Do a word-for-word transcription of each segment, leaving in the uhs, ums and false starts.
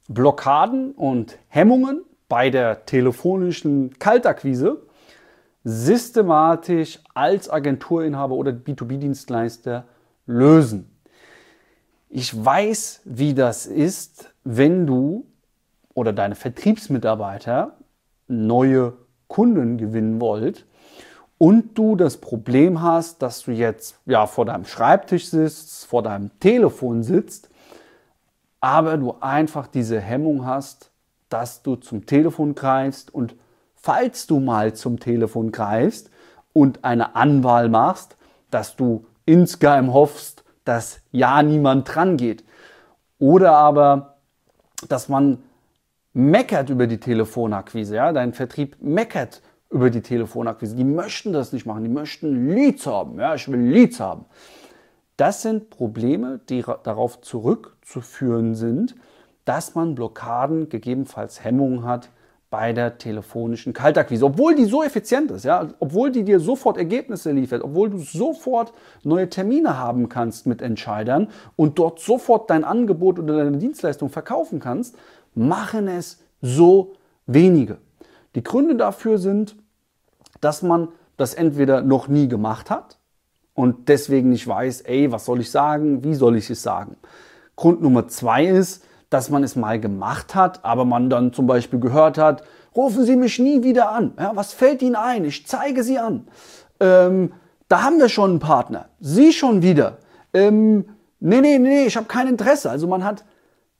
Blockaden und Hemmungen bei der telefonischen Kaltakquise systematisch als Agenturinhaber oder B zwei B-Dienstleister lösen. Ich weiß, wie das ist, wenn du oder deine Vertriebsmitarbeiter neue Kunden gewinnen wollt und du das Problem hast, dass du jetzt ja vor deinem Schreibtisch sitzt, vor deinem Telefon sitzt, aber du einfach diese Hemmung hast, dass du zum Telefon greifst und falls du mal zum Telefon greifst und eine Anwahl machst, dass du insgeheim hoffst, dass ja niemand dran geht. Oder aber, dass man meckert über die Telefonakquise. Ja? Dein Vertrieb meckert über die Telefonakquise. Die möchten das nicht machen. Die möchten Leads haben. Ja, ich will Leads haben. Das sind Probleme, die darauf zurückzuführen sind, dass man Blockaden, gegebenenfalls Hemmungen hat bei der telefonischen Kaltakquise. Obwohl die so effizient ist, ja? Obwohl die dir sofort Ergebnisse liefert, obwohl du sofort neue Termine haben kannst mit Entscheidern und dort sofort dein Angebot oder deine Dienstleistung verkaufen kannst, machen es so wenige. Die Gründe dafür sind, dass man das entweder noch nie gemacht hat und deswegen nicht weiß, ey, was soll ich sagen, wie soll ich es sagen. Grund Nummer zwei ist, dass man es mal gemacht hat, aber man dann zum Beispiel gehört hat, rufen Sie mich nie wieder an. Ja, was fällt Ihnen ein? Ich zeige Sie an. Ähm, da haben wir schon einen Partner. Sie schon wieder. Ähm, nee, nee, nee, ich habe kein Interesse. Also man hat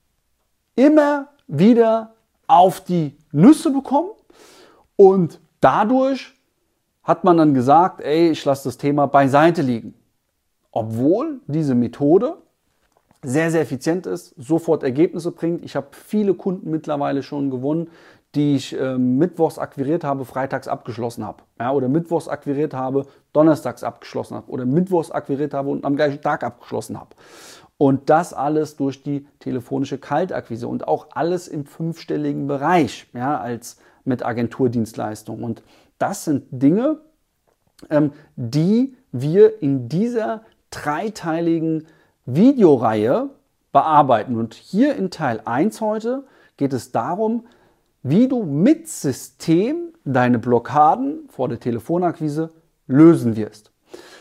immer wieder auf die Nüsse bekommen und dadurch hat man dann gesagt, ey, ich lasse das Thema beiseite liegen. Obwohl diese Methode sehr, sehr effizient ist, sofort Ergebnisse bringt. Ich habe viele Kunden mittlerweile schon gewonnen, die ich äh, mittwochs akquiriert habe, freitags abgeschlossen habe. Ja, oder mittwochs akquiriert habe, donnerstags abgeschlossen habe. Oder mittwochs akquiriert habe und am gleichen Tag abgeschlossen habe. Und das alles durch die telefonische Kaltakquise und auch alles im fünfstelligen Bereich, ja, als mit Agenturdienstleistung. Und das sind Dinge, ähm, die wir in dieser dreiteiligen Videoreihe bearbeiten. Und hier in Teil eins heute geht es darum, wie du mit System deine Blockaden vor der Telefonakquise lösen wirst.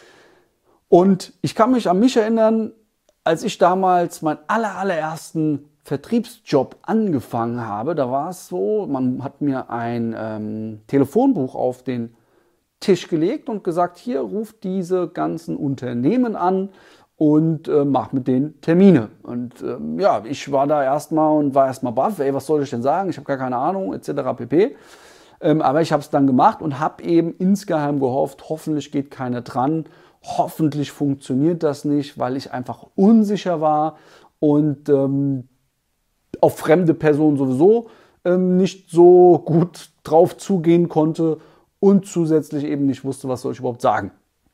Und ich kann mich an mich erinnern, als ich damals meinen aller, allerersten Vertriebsjob angefangen habe, da war es so, man hat mir ein ähm, Telefonbuch auf den Tisch gelegt und gesagt, hier ruft diese ganzen Unternehmen an und äh, mach mit denen Termine. Und ähm, ja, ich war da erstmal und war erstmal baff, ey, was soll ich denn sagen? Ich habe gar keine Ahnung, et cetera pp. Ähm, aber ich habe es dann gemacht und habe eben insgeheim gehofft, hoffentlich geht keiner dran, hoffentlich funktioniert das nicht, weil ich einfach unsicher war und ähm, auf fremde Personen sowieso ähm, nicht so gut drauf zugehen konnte und zusätzlich eben nicht wusste, was soll ich überhaupt sagen.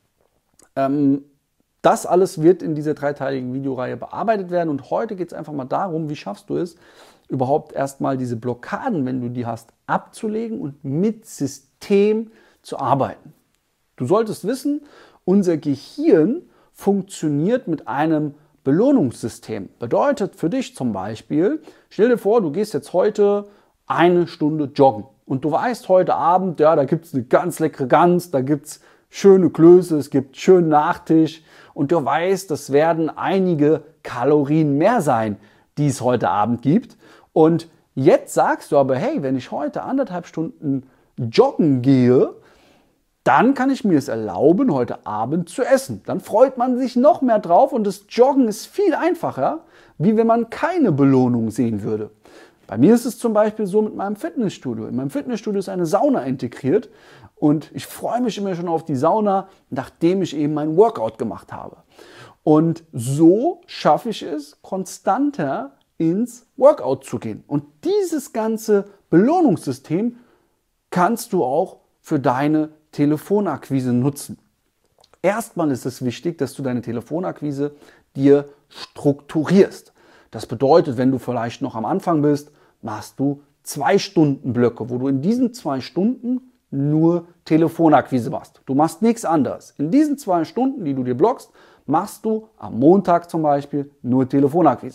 Ähm, Das alles wird in dieser dreiteiligen Videoreihe bearbeitet werden und heute geht es einfach mal darum, wie schaffst du es, überhaupt erstmal diese Blockaden, wenn du die hast, abzulegen und mit System zu arbeiten. Du solltest wissen, unser Gehirn funktioniert mit einem Belohnungssystem. Bedeutet für dich zum Beispiel, stell dir vor, du gehst jetzt heute eine Stunde joggen und du weißt heute Abend, ja, da gibt es eine ganz leckere Gans, da gibt es schöne Klöße, es gibt schönen Nachtisch und du weißt, das werden einige Kalorien mehr sein, die es heute Abend gibt. Und jetzt sagst du aber, hey, wenn ich heute anderthalb Stunden joggen gehe, dann kann ich mir es erlauben, heute Abend zu essen. Dann freut man sich noch mehr drauf und das Joggen ist viel einfacher, wie wenn man keine Belohnung sehen würde. Bei mir ist es zum Beispiel so mit meinem Fitnessstudio. In meinem Fitnessstudio ist eine Sauna integriert und ich freue mich immer schon auf die Sauna, nachdem ich eben mein Workout gemacht habe. Und so schaffe ich es, konstanter ins Workout zu gehen. Und dieses ganze Belohnungssystem kannst du auch für deine Telefonakquise nutzen. Erstmal ist es wichtig, dass du deine Telefonakquise dir strukturierst. Das bedeutet, wenn du vielleicht noch am Anfang bist, machst du zwei Stunden Blöcke, wo du in diesen zwei Stunden nur Telefonakquise machst. Du machst nichts anderes. In diesen zwei Stunden, die du dir blockst, machst du am Montag zum Beispiel nur Telefonakquise.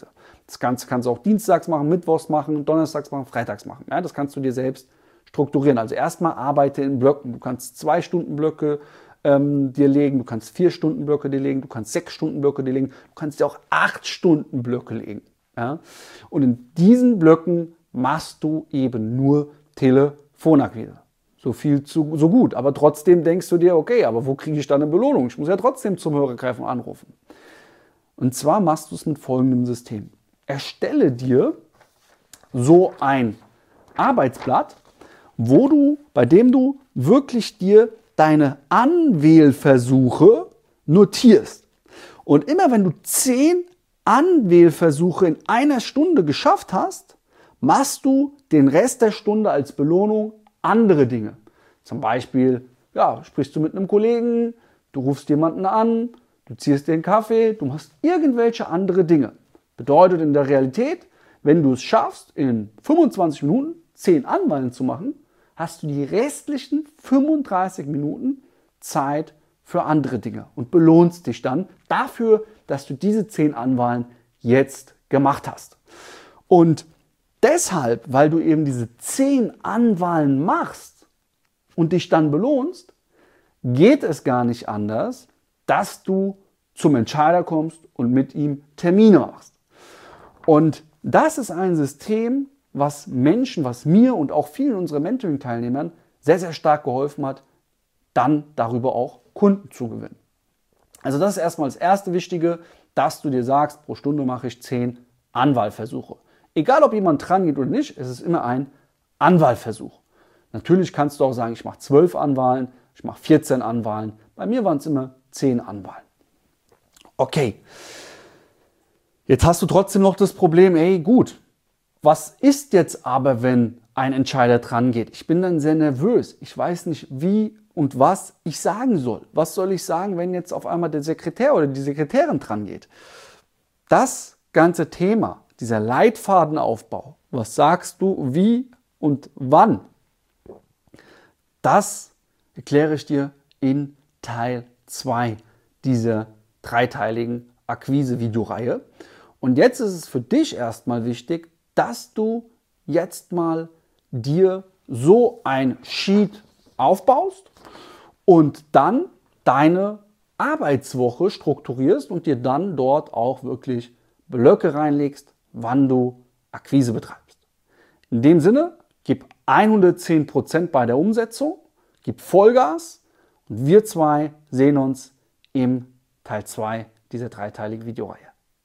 Das Ganze kannst du auch dienstags machen, mittwochs machen, donnerstags machen, freitags machen. Ja, das kannst du dir selbst strukturieren. Also erstmal arbeite in Blöcken. Du kannst zwei Stunden Blöcke ähm, dir legen, du kannst vier Stunden Blöcke dir legen, du kannst sechs Stunden Blöcke dir legen, du kannst dir auch acht Stunden Blöcke legen. Ja? Und in diesen Blöcken machst du eben nur Telefonakquise. So viel zu, so gut. Aber trotzdem denkst du dir, okay, aber wo kriege ich dann eine Belohnung? Ich muss ja trotzdem zum Hörer greifen und anrufen. Und zwar machst du es mit folgendem System. Erstelle dir so ein Arbeitsblatt, wo du, bei dem du wirklich dir deine Anwählversuche notierst. Und immer wenn du zehn Anwählversuche in einer Stunde geschafft hast, machst du den Rest der Stunde als Belohnung andere Dinge. Zum Beispiel, ja, sprichst du mit einem Kollegen, du rufst jemanden an, du ziehst dir einen Kaffee, du machst irgendwelche andere Dinge. Bedeutet in der Realität, wenn du es schaffst, in fünfundzwanzig Minuten zehn Anwahlen zu machen, hast du die restlichen fünfunddreißig Minuten Zeit für andere Dinge und belohnst dich dann dafür, dass du diese zehn Anwahlen jetzt gemacht hast. Und deshalb, weil du eben diese zehn Anwahlen machst und dich dann belohnst, geht es gar nicht anders, dass du zum Entscheider kommst und mit ihm Termine machst. Und das ist ein System, was Menschen, was mir und auch vielen unserer Mentoring-Teilnehmern sehr, sehr stark geholfen hat, dann darüber auch Kunden zu gewinnen. Also das ist erstmal das erste Wichtige, dass du dir sagst, pro Stunde mache ich zehn Anwahlversuche. Egal, ob jemand dran geht oder nicht, es ist immer ein Anwahlversuch. Natürlich kannst du auch sagen, ich mache zwölf Anwahlen, ich mache vierzehn Anwahlen. Bei mir waren es immer zehn Anwahlen. Okay. Jetzt hast du trotzdem noch das Problem, ey, gut, was ist jetzt aber, wenn ein Entscheider dran geht? Ich bin dann sehr nervös. Ich weiß nicht, wie und was ich sagen soll. Was soll ich sagen, wenn jetzt auf einmal der Sekretär oder die Sekretärin dran geht? Das ganze Thema, dieser Leitfadenaufbau, was sagst du, wie und wann, das erkläre ich dir in Teil zwei dieser dreiteiligen Akquise-Videoreihe. Und jetzt ist es für dich erstmal wichtig, dass du jetzt mal dir so ein Sheet aufbaust und dann deine Arbeitswoche strukturierst und dir dann dort auch wirklich Blöcke reinlegst, wann du Akquise betreibst. In dem Sinne, gib hundertzehn Prozent bei der Umsetzung, gib Vollgas und wir zwei sehen uns im Teil zwei dieser dreiteiligen Videoreihe.